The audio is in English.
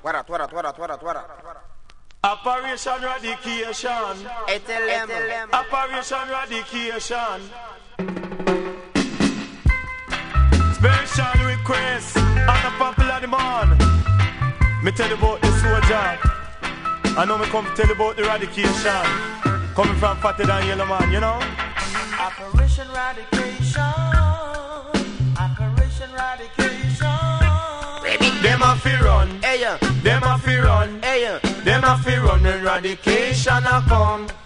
What? Operation Radication. Tell them. Operation Radication. Special request on a popular demand. Me tell you about the soldier. I know me come to tell you about the radication. Coming from Fatter Than Yellow Man, you know. Operation Radication. Operation Radication. Them a fi run. Hey, Them a fi run. hey. Them a fi run. Eradication a come.